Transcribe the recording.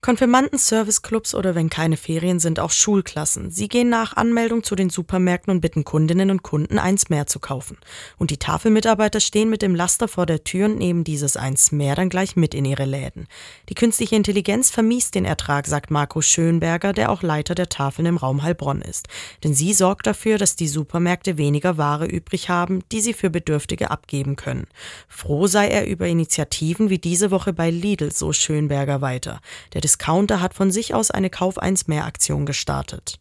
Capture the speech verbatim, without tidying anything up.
Konfirmanden, Serviceclubs oder wenn keine Ferien sind, auch Schulklassen. Sie gehen nach Anmeldung zu den Supermärkten und bitten Kundinnen und Kunden, eins mehr zu kaufen. Und die Tafelmitarbeiter stehen mit dem Laster vor der Tür und nehmen dieses eins mehr dann gleich mit in ihre Läden. Die künstliche Intelligenz vermiest den Ertrag, sagt Marco Schönberger, der auch Leiter der Tafeln im Raum Heilbronn ist. Denn sie sorgt dafür, dass die Supermärkte weniger Ware übrig haben, die sie für Bedürftige abgeben können. Froh sei er über Initiativen wie diese Woche bei Lidl, so Schönberger weiter. Der Discounter hat von sich aus eine Kauf-eins-mehr-Aktion gestartet.